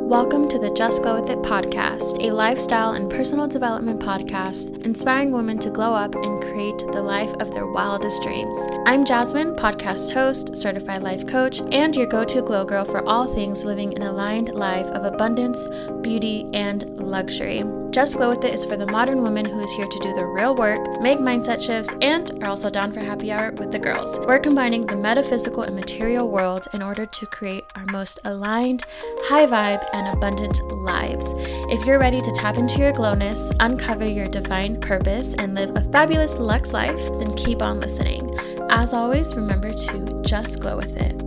Welcome to the Just Glow With It podcast, a lifestyle and personal development podcast inspiring women to glow up and create the life of their wildest dreams. I'm Jasmine, podcast host, certified life coach, and your go-to glow girl for all things living an aligned life of abundance, beauty, and luxury. Just Glow With It is for the modern woman who is here to do the real work, make mindset shifts, and are also down for happy hour with the girls. We're combining the metaphysical and material world in order to create our most aligned, high vibe, and abundant lives. If you're ready to tap into your glowness, uncover your divine purpose, and live a fabulous luxe life, then keep on listening. As always, remember to just glow with it.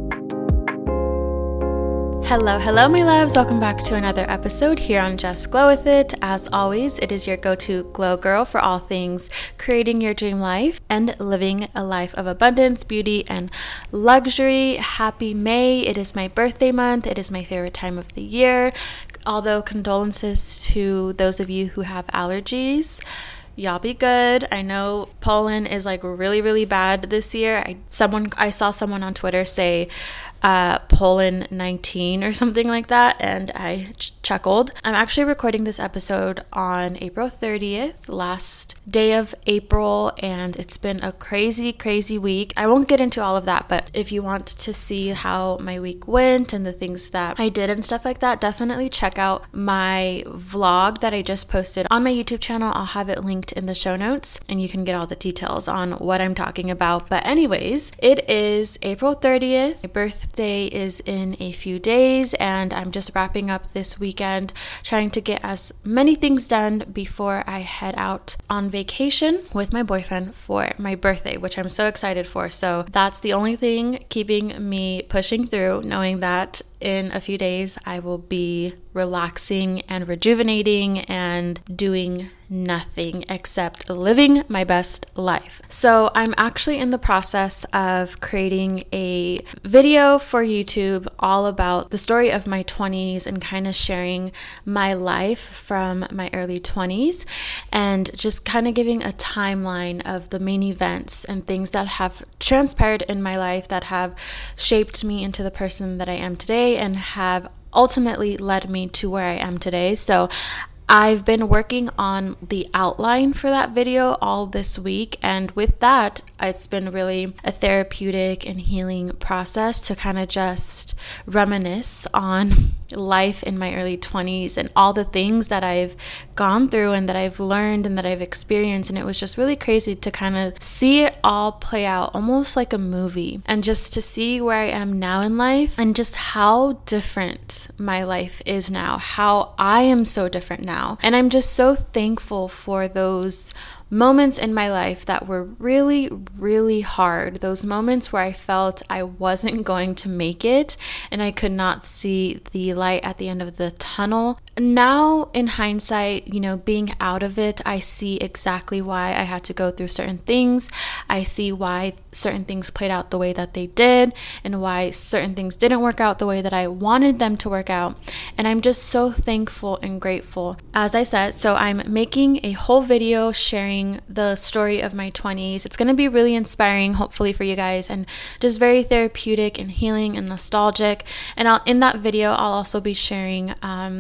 Hello, my loves. Welcome back to another episode here on Just Glow With It. As always, it is your go-to glow girl for all things creating your dream life and living a life of abundance, beauty, and luxury. Happy May. It is my birthday month. It is my favorite time of the year. Although condolences to those of you who have allergies. Y'all be good. I know pollen is like really bad this year. I saw someone on Twitter say pollen 19 or something like that, and I chuckled. I'm actually recording this episode on April 30th, last day of April, and it's been a crazy week. I won't get into all of that, but if you want to see how my week went and the things that I did and stuff like that, definitely check out my vlog that I just posted on my YouTube channel. I'll have it linked in the show notes and you can get all the details on what I'm talking about. But anyways, it is April 30th. My birthday is in a few days, and I'm just wrapping up this weekend trying to get as many things done before I head out on vacation with my boyfriend for my birthday, which I'm so excited for. So that's the only thing keeping me pushing through, knowing that in a few days I will be relaxing and rejuvenating and doing nothing except living my best life. So I'm actually in the process of creating a video for YouTube all about the story of my 20s and kind of sharing my life from my early 20s and just kind of giving a timeline of the main events and things that have transpired in my life that have shaped me into the person that I am today and have ultimately led me to where I am today. So I've been working on the outline for that video all this week, and with that, it's been really a therapeutic and healing process to kind of just reminisce on life in my early 20s and all the things that I've gone through and that I've learned and that I've experienced. And it was just really crazy to kind of see it all play out almost like a movie, and just to see where I am now in life and just how different my life is now, how I am so different now. And I'm just so thankful for those moments in my life that were really hard. Those moments where I felt I wasn't going to make it and I could not see the light at the end of the tunnel. Now, in hindsight, being out of it, I see exactly why I had to go through certain things. I see why certain things played out the way that they did and why certain things didn't work out the way that I wanted them to work out. And I'm just so thankful and grateful. As I said, so I'm making a whole video sharing the story of my 20s. It's going to be really inspiring, hopefully, for you guys, and just very therapeutic and healing and nostalgic. And in that video, I'll also be sharing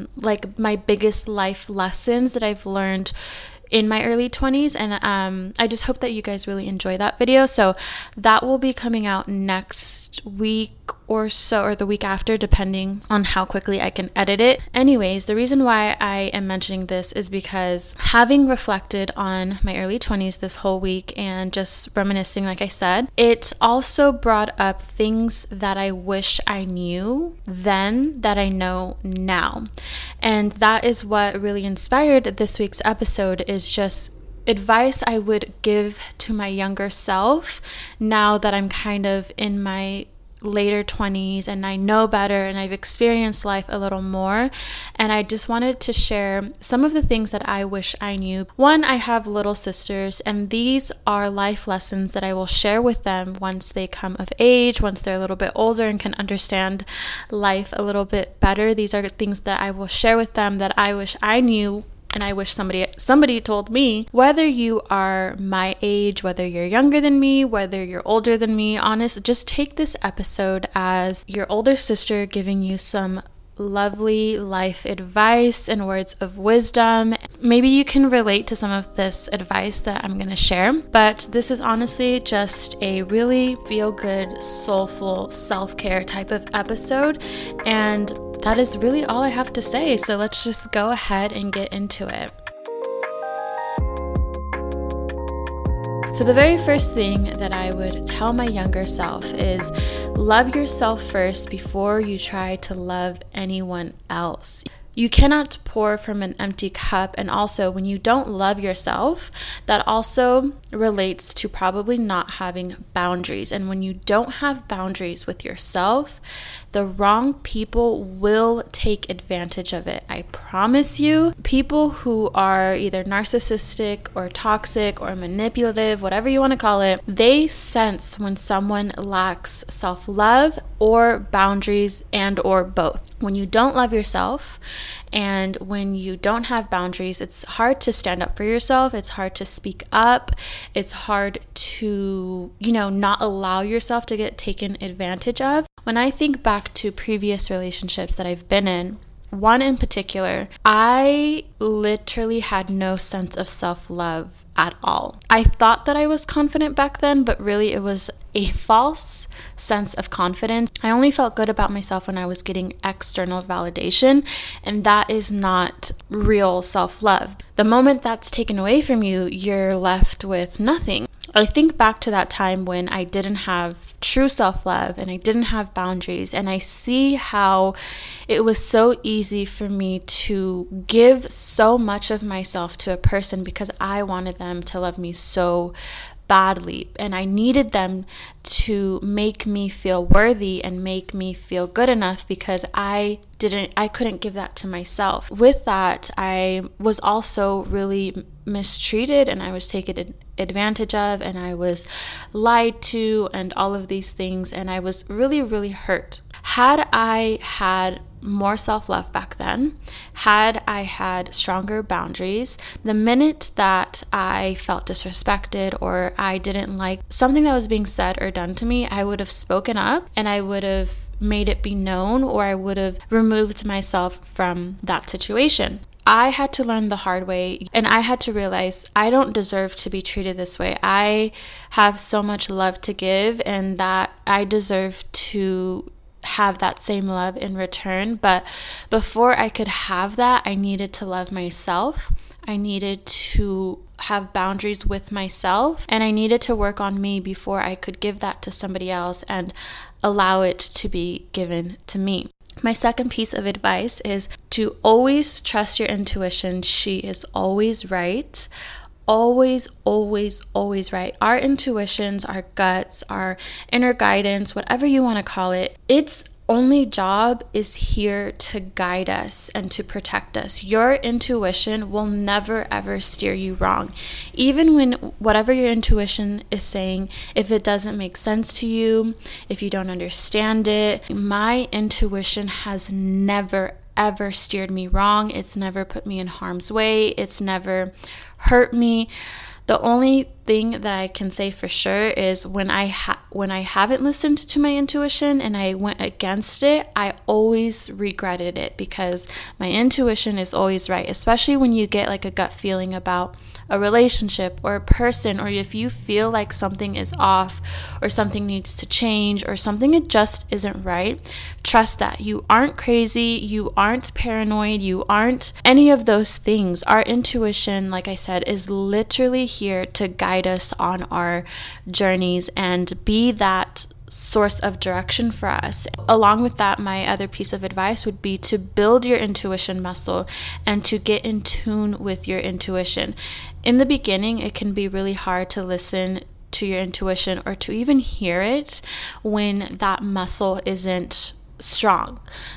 my biggest life lessons that I've learned in my early 20s, and I just hope that you guys really enjoy that video. So that will be coming out next week or so, or the week after, depending on how quickly I can edit it. Anyways, the reason why I am mentioning this is because having reflected on my early 20s this whole week and just reminiscing, like I said, it also brought up things that I wish I knew then that I know now. And that is what really inspired this week's episode, is just advice I would give to my younger self now that I'm kind of in my later 20s and I know better and I've experienced life a little more. And I just wanted to share some of the things that I wish I knew. One, I have little sisters, and these are life lessons that I will share with them once they come of age, once they're a little bit older and can understand life a little bit better. These are things that I will share with them that I wish I knew And I wish somebody told me, whether you are my age, whether you're younger than me, whether you're older than me, just take this episode as your older sister giving you some lovely life advice and words of wisdom. Maybe you can relate to some of this advice that I'm going to share, but this is honestly just a really feel-good, soulful, self-care type of episode, and that is really all I have to say. So let's just go ahead and get into it. So the very first thing that I would tell my younger self is love yourself first before you try to love anyone else. You cannot pour from an empty cup, and also when you don't love yourself, that also relates to probably not having boundaries. And when you don't have boundaries with yourself, the wrong people will take advantage of it. I promise you, people who are either narcissistic or toxic or manipulative, whatever you want to call it, they sense when someone lacks self-love or boundaries and or both. When you don't love yourself and when you don't have boundaries, it's hard to stand up for yourself. It's hard to speak up. It's hard to, not allow yourself to get taken advantage of. When I think back to previous relationships that I've been in, one in particular, I literally had no sense of self-love at all. I thought that I was confident back then, but really it was a false sense of confidence. I only felt good about myself when I was getting external validation, and that is not real self-love. The moment that's taken away from you, you're left with nothing. I think back to that time when I didn't have true self-love and I didn't have boundaries, and I see how it was so easy for me to give so much of myself to a person because I wanted them to love me so badly, and I needed them to make me feel worthy and make me feel good enough because I couldn't give that to myself. With that, I was also really mistreated, and I was taken advantage of, and I was lied to, and all of these things, and I was really, really hurt. Had I had more self-love back then, had I had stronger boundaries, the minute that I felt disrespected or I didn't like something that was being said or done to me, I would have spoken up and I would have made it be known, or I would have removed myself from that situation. I had to learn the hard way, and I had to realize I don't deserve to be treated this way. I have so much love to give, and that I deserve to have that same love in return. But before I could have that, I needed to love myself. I needed to have boundaries with myself, and I needed to work on me before I could give that to somebody else and allow it to be given to me. My second piece of advice is to always trust your intuition. She is always right. Always, always, always right. Our intuitions, our guts, our inner guidance, whatever you want to call it, its only job is here to guide us and to protect us. Your intuition will never ever steer you wrong. Even when whatever your intuition is saying, if it doesn't make sense to you, if you don't understand it, my intuition has never ever steered me wrong. It's never put me in harm's way. It's never hurt me. The only thing that I can say for sure is when I haven't listened to my intuition and I went against it, I always regretted it because my intuition is always right, especially when you get like a gut feeling about a relationship or a person, or if you feel like something is off or something needs to change or something it just isn't right. Trust that. You aren't crazy, you aren't paranoid, you aren't any of those things. Our intuition, like I said, is literally here to guide us on our journeys and be that source of direction for us. Along with that, my other piece of advice would be to build your intuition muscle and to get in tune with your intuition. In the beginning, it can be really hard to listen to your intuition or to even hear it when that muscle isn't strong.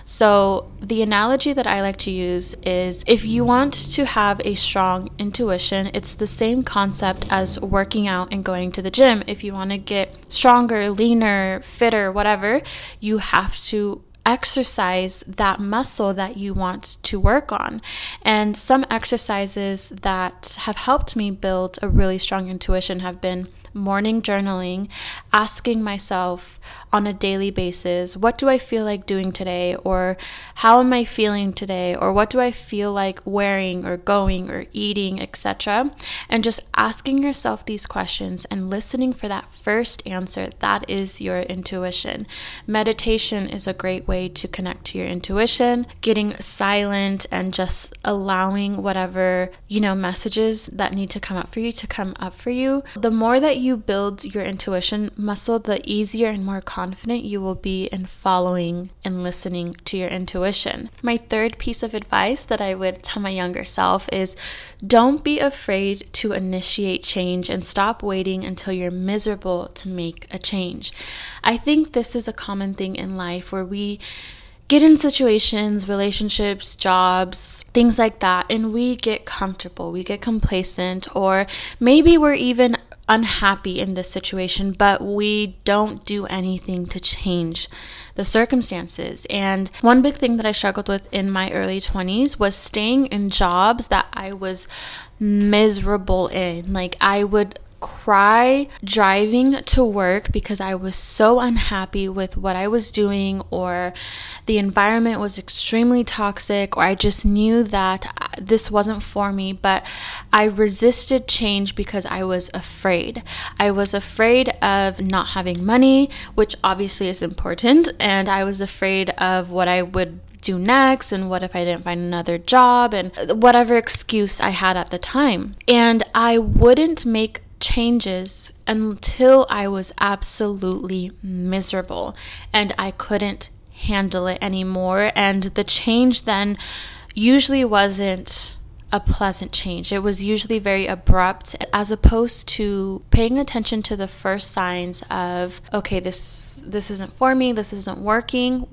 So the analogy that I like to use is if you want to have a strong intuition, it's the same concept as working out and going to the gym. If you want to get stronger, leaner, fitter, whatever, you have to exercise that muscle that you want to work on. And some exercises that have helped me build a really strong intuition have been morning journaling, asking myself on a daily basis, what do I feel like doing today? Or how am I feeling today? Or what do I feel like wearing or going or eating, etc.? And just asking yourself these questions and listening for that first answer. That is your intuition. Meditation is a great way to connect to your intuition, getting silent and just allowing whatever, messages that need to come up for you to come up for you. The more that you build your intuition muscle, the easier and more confident you will be in following and listening to your intuition. My third piece of advice that I would tell my younger self is don't be afraid to initiate change and stop waiting until you're miserable to make a change. I think this is a common thing in life where we get in situations, relationships, jobs, things like that, and we get comfortable, we get complacent, or maybe we're even unhappy in this situation, but we don't do anything to change the circumstances. And one big thing that I struggled with in my early 20s was staying in jobs that I was miserable in. Like, I would cry driving to work because I was so unhappy with what I was doing, or the environment was extremely toxic, or I just knew that this wasn't for me, but I resisted change because I was afraid. I was afraid of not having money, which obviously is important, and I was afraid of what I would do next, and what if I didn't find another job, and whatever excuse I had at the time. And I wouldn't make changes until I was absolutely miserable and I couldn't handle it anymore. And the change then usually wasn't a pleasant change. It was usually very abrupt, as opposed to paying attention to the first signs of, okay, this isn't for me, this isn't working,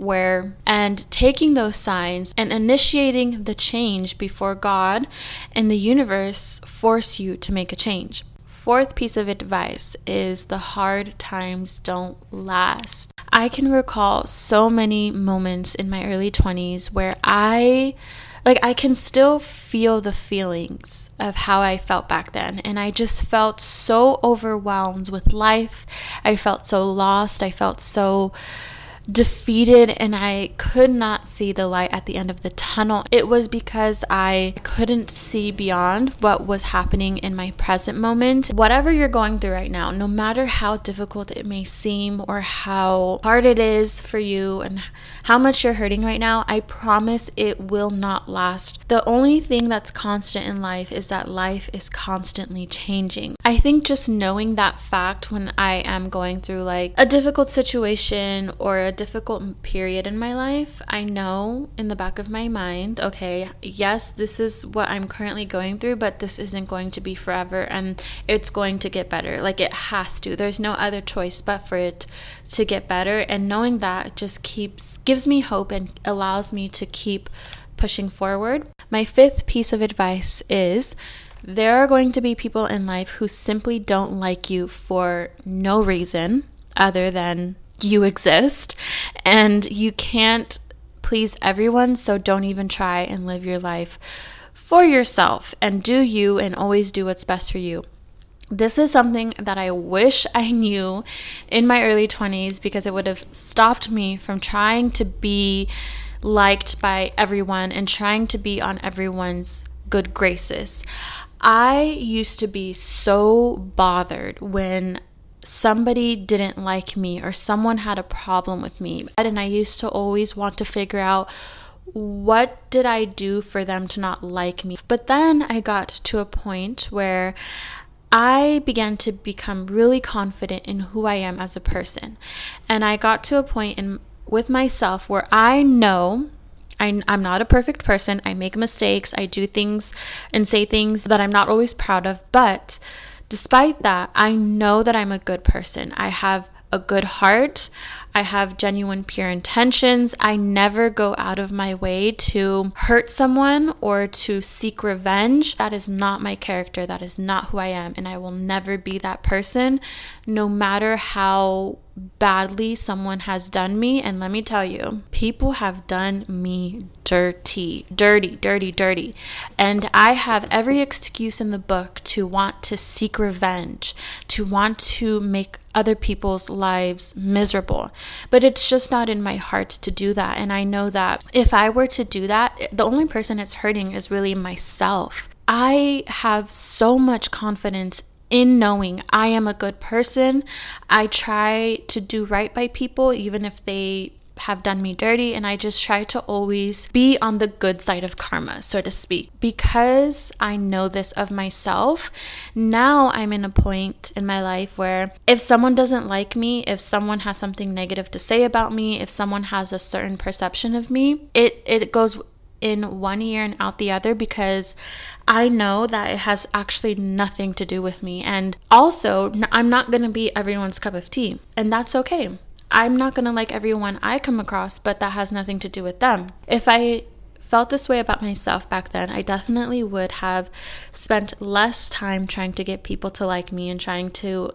and taking those signs and initiating the change before God and the universe force you to make a change. Fourth piece of advice is the hard times don't last. I can recall so many moments in my early 20s where I can still feel the feelings of how I felt back then. And I just felt so overwhelmed with life. I felt so lost. I felt so defeated, and I could not see the light at the end of the tunnel. It was because I couldn't see beyond what was happening in my present moment. Whatever you're going through right now, no matter how difficult it may seem or how hard it is for you and how much you're hurting right now, I promise it will not last. The only thing that's constant in life is that life is constantly changing. I think just knowing that fact when I am going through like a difficult situation or a difficult period in my life, I know in the back of my mind, okay, yes, this is what I'm currently going through, but this isn't going to be forever, and it's going to get better. Like, it has to. There's no other choice but for it to get better. And knowing that just gives me hope and allows me to keep pushing forward. My fifth piece of advice is there are going to be people in life who simply don't like you for no reason other than you exist, and you can't please everyone, so don't even try and live your life for yourself, and do you, and always do what's best for you. This is something that I wish I knew in my early 20s, because it would have stopped me from trying to be liked by everyone and trying to be on everyone's good graces. I used to be so bothered when somebody didn't like me or someone had a problem with me, and I used to always want to figure out, what did I do for them to not like me? But then I got to a point where I began to become really confident in who I am as a person, and I got to a point with myself where I know I'm not a perfect person. I make mistakes. I do things and say things that I'm not always proud of, but despite that, I know that I'm a good person. I have a good heart. I have genuine, pure intentions. I never go out of my way to hurt someone or to seek revenge. That is not my character. That is not who I am. And I will never be that person, no matter how badly someone has done me. And let me tell you, people have done me dirty. And I have every excuse in the book to want to seek revenge, to want to make other people's lives miserable. But it's just not in my heart to do that. And I know that if I were to do that, the only person it's hurting is really myself. I have so much confidence in knowing I am a good person. I try to do right by people, even if they have done me dirty, and I just try to always be on the good side of karma, so to speak. Because I know this of myself, now I'm in a point in my life where if someone doesn't like me, if someone has something negative to say about me, if someone has a certain perception of me, it goes in one ear and out the other, because I know that it has actually nothing to do with me. And also, I'm not going to be everyone's cup of tea, and that's okay. I'm not going to like everyone I come across, but that has nothing to do with them. If I felt this way about myself back then, I definitely would have spent less time trying to get people to like me and trying to,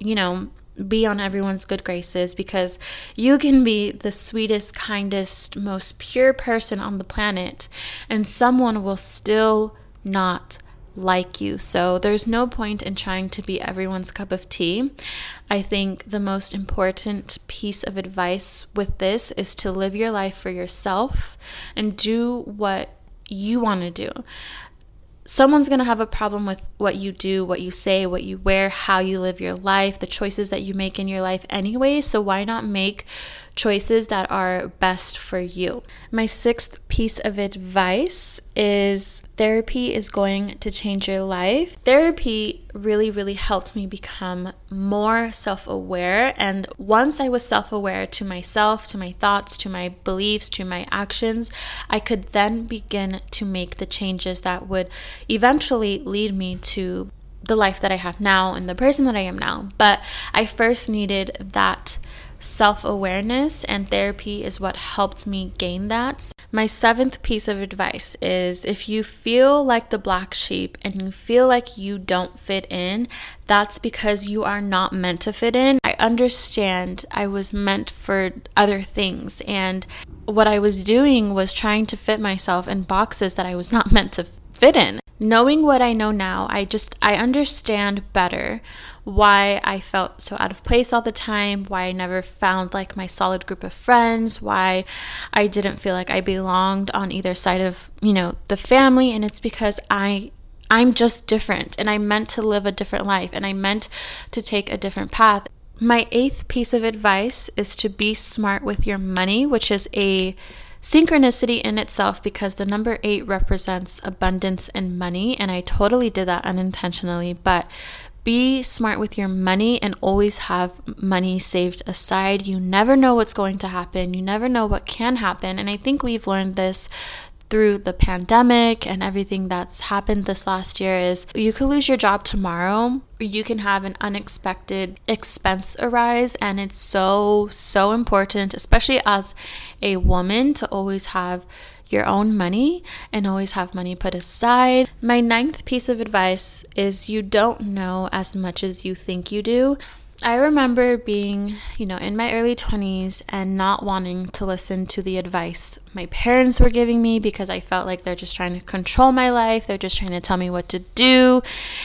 be on everyone's good graces, because you can be the sweetest, kindest, most pure person on the planet, and someone will still not like you. So there's no point in trying to be everyone's cup of tea. I think the most important piece of advice with this is to live your life for yourself and do what you want to do. Someone's going to have a problem with what you do, what you say, what you wear, how you live your life, the choices that you make in your life anyway. So why not make choices that are best for you? My sixth piece of advice is therapy is going to change your life. Therapy really, really helped me become more self-aware. And once I was self-aware to myself, to my thoughts, to my beliefs, to my actions, I could then begin to make the changes that would eventually lead me to the life that I have now and the person that I am now. But I first needed that self-awareness, and therapy is what helped me gain that. My seventh piece of advice is, if you feel like the black sheep and you feel like you don't fit in, that's because you are not meant to fit in. I understand I was meant for other things, and what I was doing was trying to fit myself in boxes that I was not meant to fit in. Knowing what I know now, I understand better why I felt so out of place all the time, why I never found like my solid group of friends, why I didn't feel like I belonged on either side of, the family. And it's because I'm just different, and I meant to live a different life, and I meant to take a different path. My eighth piece of advice is to be smart with your money, which is a synchronicity in itself, because the number 8 represents abundance and money, and I totally did that unintentionally. But be smart with your money and always have money saved aside. You never know what's going to happen. You never know what can happen. And I think we've learned this through the pandemic and everything that's happened this last year. Is you could lose your job tomorrow, or you can have an unexpected expense arise. And it's so important, especially as a woman, to always have your own money and always have money put aside. My ninth piece of advice is, you don't know as much as you think you do. I remember being, in my early 20s and not wanting to listen to the advice my parents were giving me, because I felt like they're just trying to control my life. They're just trying to tell me what to do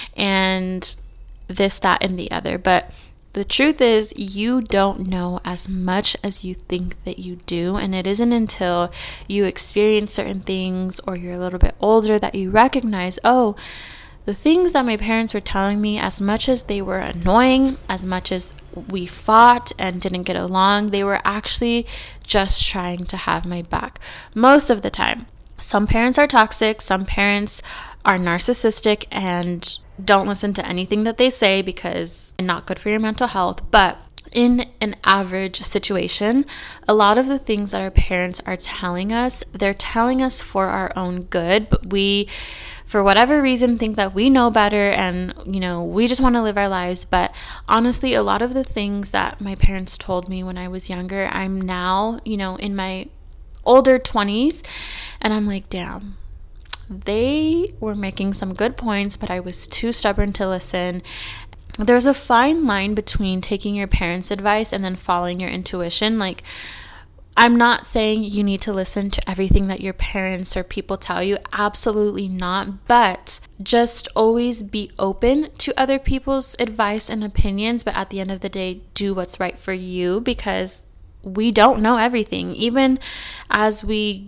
and this, that, and the other. But the truth is, you don't know as much as you think that you do. And it isn't until you experience certain things or you're a little bit older that you recognize, oh, the things that my parents were telling me, as much as they were annoying, as much as we fought and didn't get along, they were actually just trying to have my back most of the time. Some parents are toxic, some parents are narcissistic and don't listen to anything that they say because it's not good for your mental health. But in an average situation, a lot of the things that our parents are telling us, they're telling us for our own good, but we, for whatever reason, think that we know better and, we just want to live our lives. But honestly, a lot of the things that my parents told me when I was younger, I'm now, in my older 20s, and I'm like, damn, they were making some good points, but I was too stubborn to listen. there's a fine line between taking your parents' advice and then following your intuition. Like, I'm not saying you need to listen to everything that your parents or people tell you. Absolutely not. But just always be open to other people's advice and opinions. But at the end of the day, do what's right for you, because we don't know everything. Even as we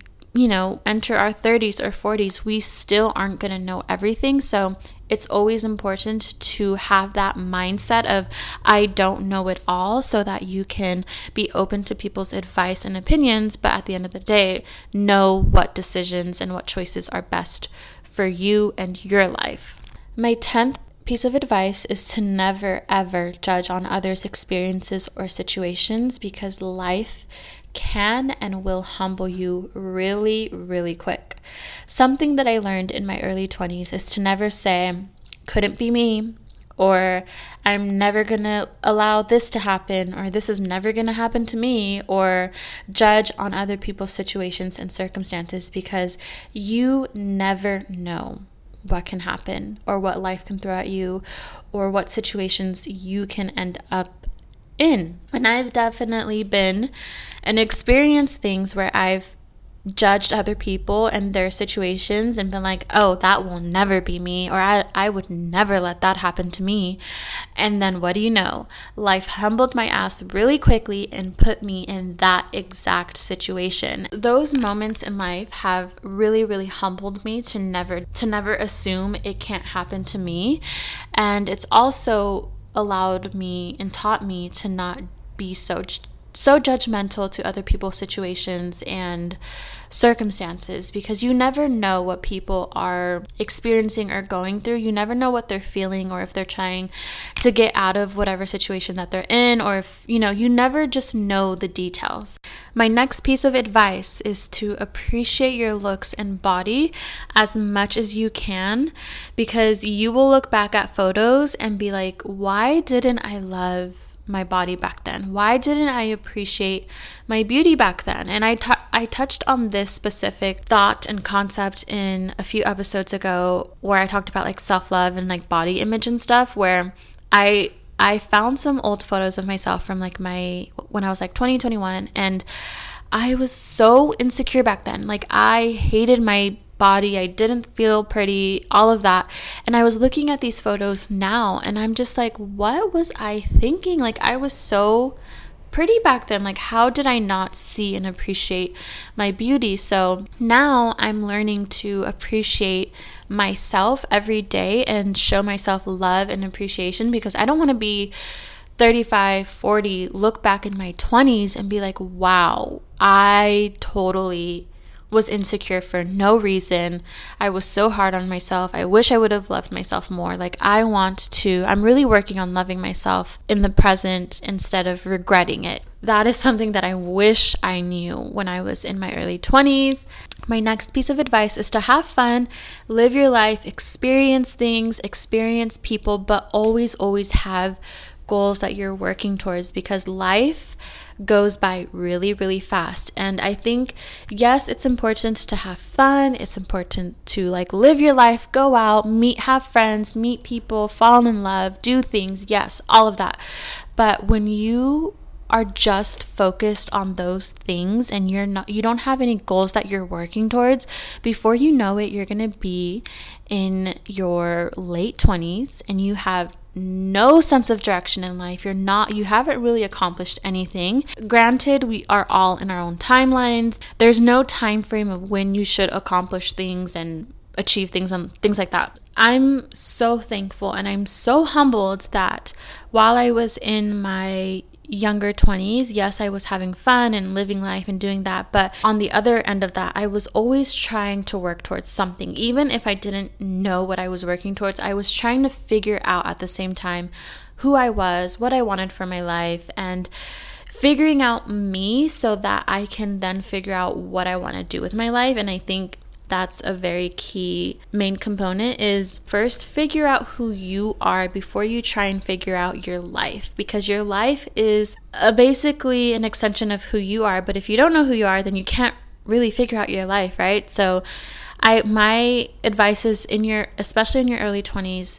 enter our 30s or 40s, we still aren't going to know everything. So it's always important to have that mindset of, I don't know it all, so that you can be open to people's advice and opinions, but at the end of the day, know what decisions and what choices are best for you and your life. My 10th piece of advice is to never, ever judge on others' experiences or situations, because life can and will humble you really, really quick. Something that I learned in my early 20s is to never say, couldn't be me, or I'm never gonna allow this to happen, or this is never gonna happen to me, or judge on other people's situations and circumstances, because you never know what can happen, or what life can throw at you, or what situations you can end up in. And I've definitely been and experienced things where I've judged other people and their situations and been like, oh, that will never be me, or I would never let that happen to me. And then what do you know? Life humbled my ass really quickly and put me in that exact situation. Those moments in life have really, really humbled me to never assume it can't happen to me. And it's also allowed me and taught me to not be so judgmental to other people's situations and circumstances, because you never know what people are experiencing or going through. You never know what they're feeling, or if they're trying to get out of whatever situation that they're in, or if, you never just know the details. My next piece of advice is to appreciate your looks and body as much as you can, because you will look back at photos and be like, why didn't I love my body back then? Why didn't I appreciate my beauty back then? And I touched on this specific thought and concept in a few episodes ago, where I talked about like self-love and like body image and stuff, where I found some old photos of myself from like when I was like 20, 21, and I was so insecure back then. Like, I hated my body, I didn't feel pretty, all of that. And I was looking at these photos now, and I'm just like, what was I thinking? Like, I was so pretty back then. Like, how did I not see and appreciate my beauty? So now I'm learning to appreciate myself every day and show myself love and appreciation, because I don't want to be 35, 40, look back in my 20s and be like, wow, I totally was insecure for no reason. I was so hard on myself. I wish I would have loved myself more. Like, I'm really working on loving myself in the present instead of regretting it. That is something that I wish I knew when I was in my early 20s. My next piece of advice is to have fun, live your life, experience things, experience people, but always, always have goals that you're working towards, because life goes by really, really fast. And I think, yes, it's important to have fun. It's important to like live your life, go out, have friends, meet people, fall in love, do things. Yes, all of that. But when you are just focused on those things and you don't have any goals that you're working towards, before you know it, you're going to be in your late 20s and you have no sense of direction in life. You haven't really accomplished anything. Granted, we are all in our own timelines. There's no time frame of when you should accomplish things and achieve things and things like that. I'm so thankful and I'm so humbled that while I was in my younger 20s, yes, I was having fun and living life and doing that, but on the other end of that, I was always trying to work towards something. Even if I didn't know what I was working towards, I was trying to figure out at the same time who I was, what I wanted for my life, and figuring out me so that I can then figure out what I want to do with my life. And I think that's a very key main component, is first figure out who you are before you try and figure out your life, because your life is basically an extension of who you are. But if you don't know who you are, then you can't really figure out your life, right? So my advice is especially in your early 20s,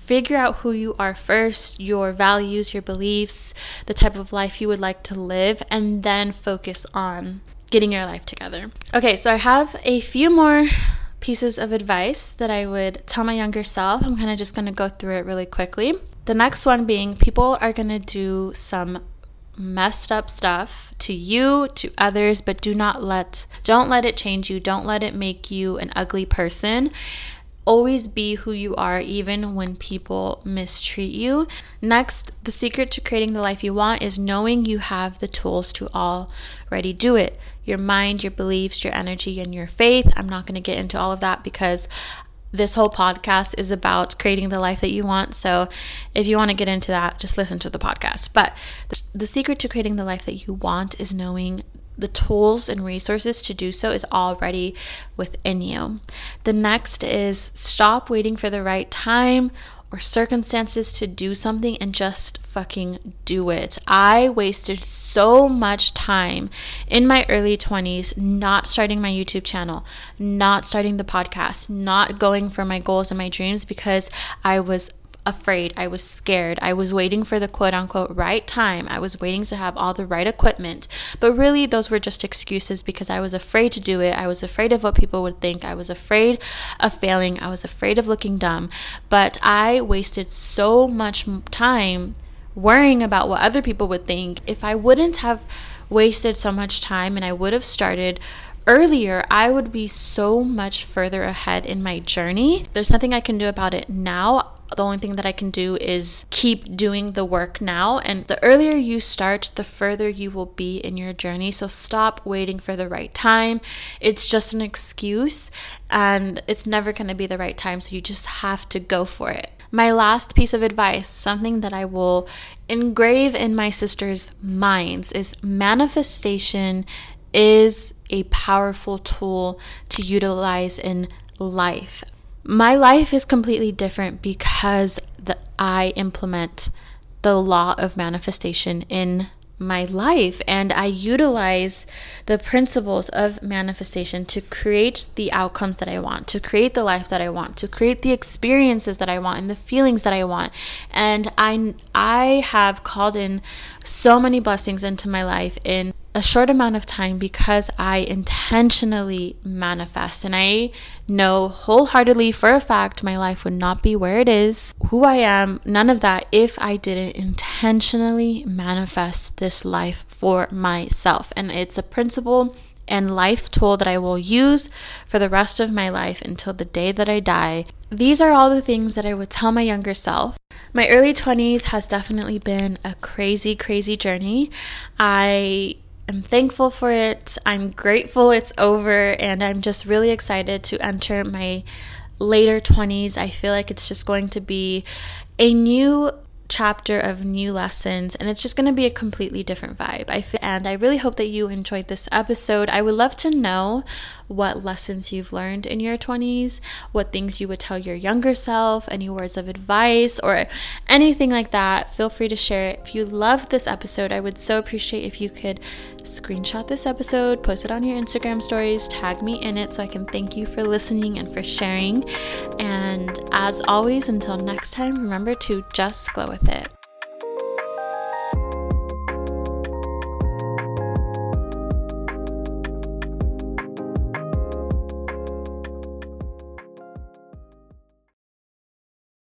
figure out who you are first, your values, your beliefs, the type of life you would like to live, and then focus on getting your life together. Okay, so I have a few more pieces of advice that I would tell my younger self. I'm kind of just going to go through it really quickly. The next one being, people are going to do some messed up stuff to you, to others, but don't let it change you. Don't let it make you an ugly person. Always be who you are, even when people mistreat you. Next, the secret to creating the life you want is knowing you have the tools to already do it. Your mind, your beliefs, your energy, and your faith. I'm not going to get into all of that because this whole podcast is about creating the life that you want. So if you want to get into that, just listen to the podcast. But the secret to creating the life that you want is knowing the tools and resources to do so is already within you. The next is stop waiting for the right time or circumstances to do something and just fucking do it. I wasted so much time in my early 20s not starting my YouTube channel, not starting the podcast, not going for my goals and my dreams because I was afraid. I was scared. I was waiting for the quote unquote right time. I was waiting to have all the right equipment. But really, those were just excuses because I was afraid to do it. I was afraid of what people would think. I was afraid of failing. I was afraid of looking dumb. But I wasted so much time worrying about what other people would think. If I wouldn't have wasted so much time and I would have started earlier, I would be so much further ahead in my journey. There's nothing I can do about it now. The only thing that I can do is keep doing the work now. And the earlier you start, the further you will be in your journey. So stop waiting for the right time. It's just an excuse and it's never going to be the right time. So you just have to go for it. My last piece of advice, something that I will engrave in my sisters' minds, is manifestation is a powerful tool to utilize in life. My life is completely different because I implement the law of manifestation in my life, and I utilize the principles of manifestation to create the outcomes that I want, to create the life that I want, to create the experiences that I want and the feelings that I want. And I have called in so many blessings into my life in a short amount of time because I intentionally manifest. And I know wholeheartedly for a fact my life would not be where it is, who I am, none of that, if I didn't intentionally manifest this life for myself. And it's a principle and life tool that I will use for the rest of my life until the day that I die. These are all the things that I would tell my younger self. My early 20s has definitely been a crazy, crazy journey. I'm thankful for it. I'm grateful it's over, and I'm just really excited to enter my later 20s. I feel like it's just going to be a new chapter of new lessons, and it's just going to be a completely different vibe. And I really hope that you enjoyed this episode. I would love to know what lessons you've learned in your 20s, what things you would tell your younger self, any words of advice or anything like that. Feel free to share it. If you loved this episode, I would so appreciate if you could screenshot this episode, post it on your Instagram stories, tag me in it so I can thank you for listening and for sharing. And as always, until next time, remember to just glow with it.